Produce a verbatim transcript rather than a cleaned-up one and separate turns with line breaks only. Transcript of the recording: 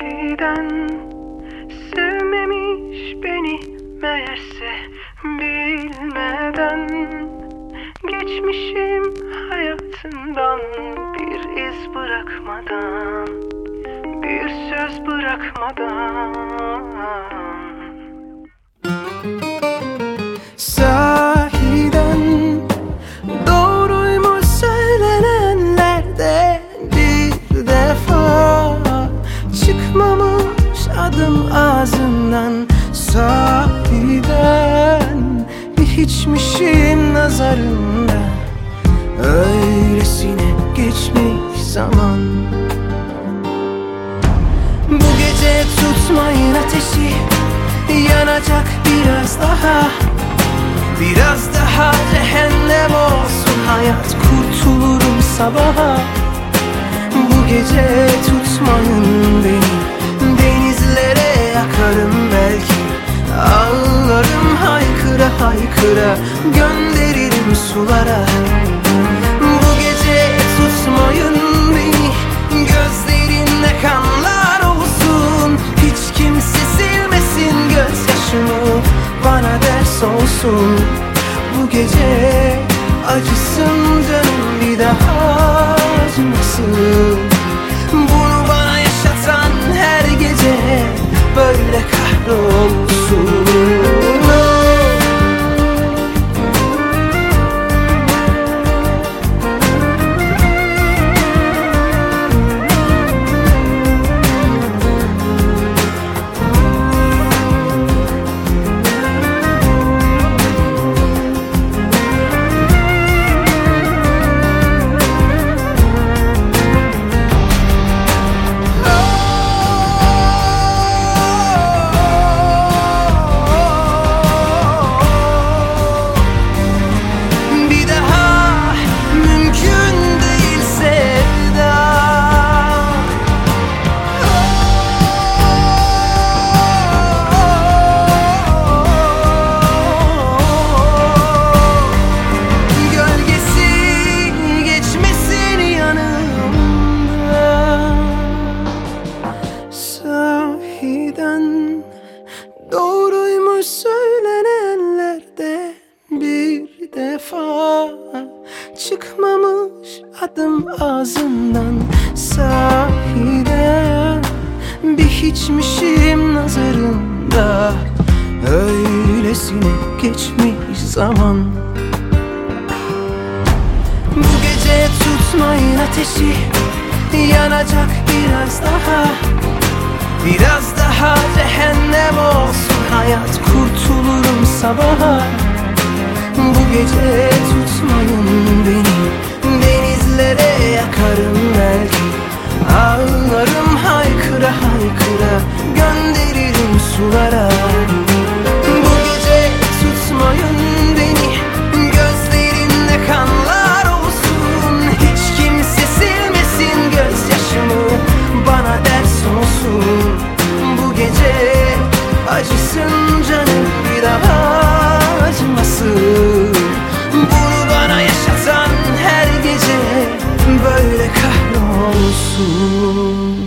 Sahiden sevmemiş beni meğerse, bilmeden geçmişim hayatından, bir iz bırakmadan, bir söz bırakmadan.
Sahiden doğruymuş söylenenlerde, bir defa çıkmamış adım ağzından. Sahiden bir hiçmişim nazarında, öylesine geçmiş zaman. Bu gece tutmayın ateşi, yanacak biraz daha. Biraz daha cehennem olsun hayat, kurtulurum sabaha. Bu gece tutmayın beni, denizlere yakarım belki. Ağlarım haykıra haykıra, gönderirim sulara. Bu gece tutmayın beni, gözlerinde kanlar olsun. Hiç kimse silmesin gözyaşımı, bana ders olsun. Bu gece acısın canım, bir daha acımasın. Bunu bana yaşatan her gece böyle kahrolsun. Doğruymuş söylenenlerde, bir defa çıkmamış adım ağzından. Sahiden bir hiçmişim nazarında, öylesine geçmiş zaman. Bu gece tutmayın ateşi, yanacak biraz daha. Biraz daha cehennem olsun hayat, kurtulurum sabaha. Bu gece tutmayın beni, denizlere yakarım belki. Ağlarım haykıra haykıra, gönderirim sulara. Bu gece tutmayın beni, gözlerinde kanlar olsun. Hiç kimse silmesin gözyaşımı, bana ders olsun. Bu gece acısın canım, bir daha acımasın. Bunu bana yaşatan her gece böyle kahrolsun.